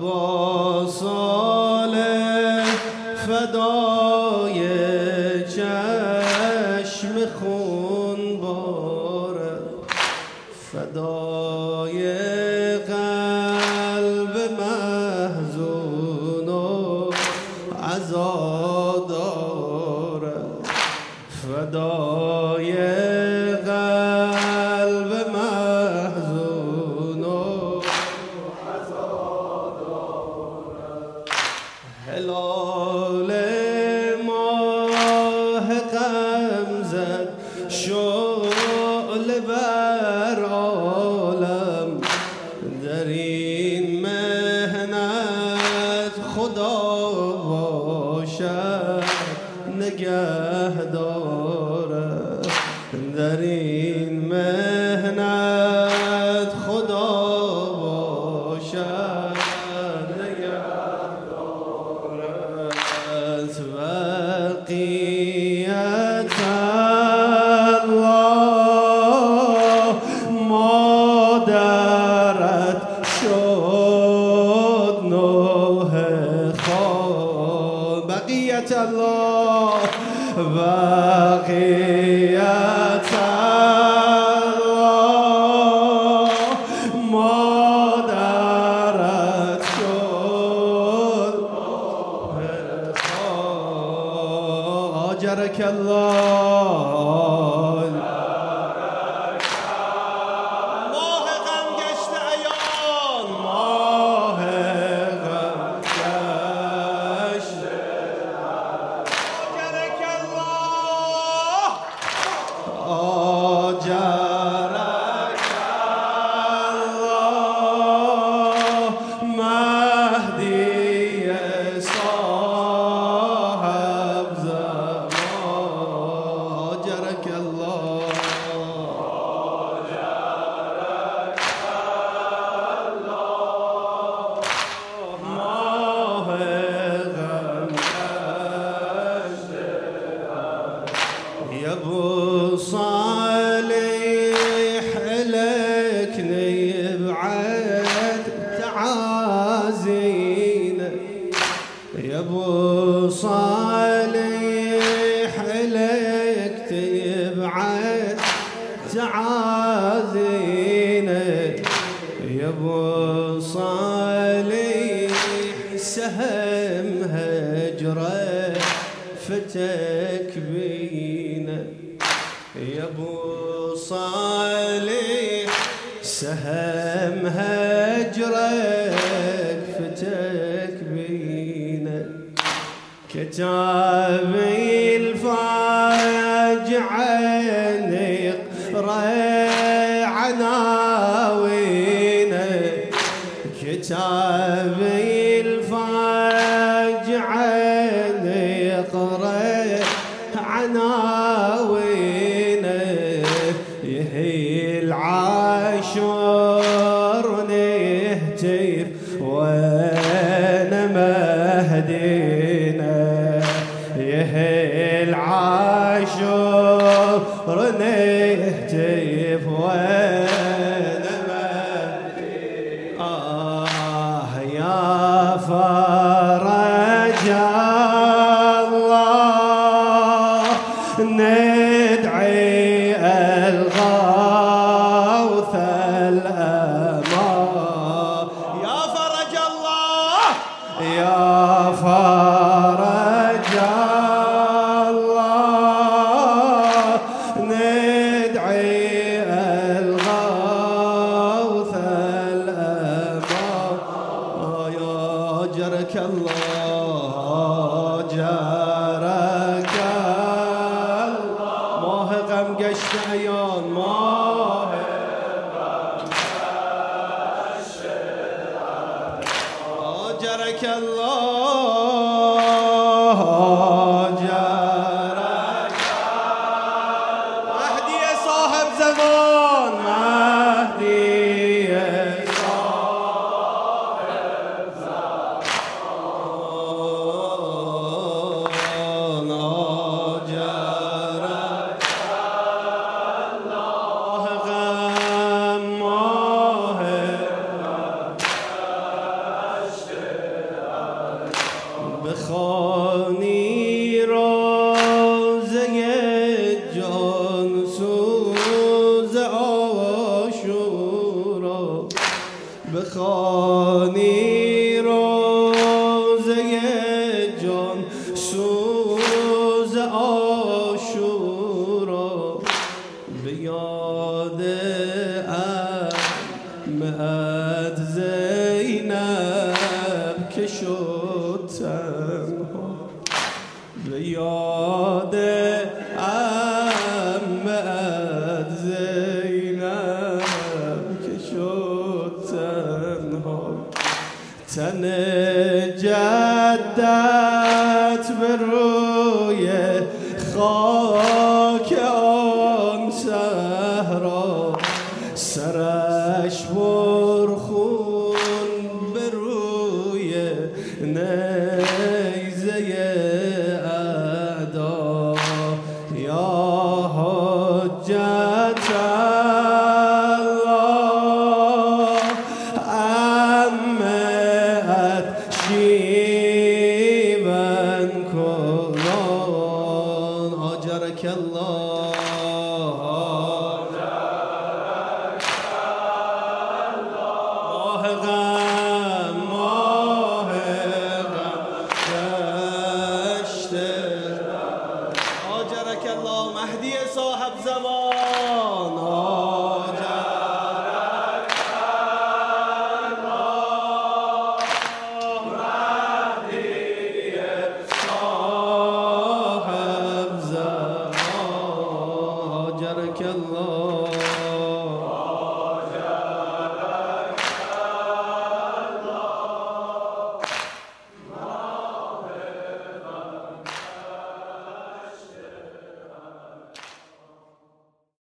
با صالح فدای چشم خون باره، فدای قلب محزون و عزاداره، فدای قلب محزون و عزاداره. هلال ماه غم زد شعله بر عالم، در این مهنت خدا باشد نگهداره، در این مهنت خدا باشد نگهداره. بقیت الله مادرت شد نوح خان، بقیت الله بقیت الله مادرت شد نوح خان، آجرک الله. ماه غم گشته عیان، ماه غم گشته، آجرک الله، آجرک الله. مهدی صاحب زمان، آجرک الله، ماه غم گشته. یا ابو صالح لك نبعد تعازينا، يا ابو صالح لك تبعد تعازينا، يا ابو صالح سهم هجره فتك بينا، يا ابو صالح سهم هجرك فتك بينا، كتابي الفاجعة نقرأ عناوينه، كتابي الفاجعة نقرأ عناوينه، يهي العاشور نهتف وانا مهدينا، يهي العاشور نهتف وانا مهدينا. يا فرج الله ندعي الغوث الأمان، يا فرج الله، يا فرج الله ندعي الغوث الأمان، يا جرك الله جرك الله. ماه غم گشت عیان، ماه غم گشت عیان، آجرک الله، آجرک الله. مهدی صاحب زمان، مهدی صاحب زمان، آجرک الله. غم ماه غم گشته بخوانی روزه جان سوز عاشورا بخوانی روزه جان سوز عاشورا به یاد عمت زینب که شد تنها به یاد عمت زینب که شد تنها تن جدت به روی خاک آن صحرا سرش پرخون به روی نیزه اعدا یا حجت الله عمت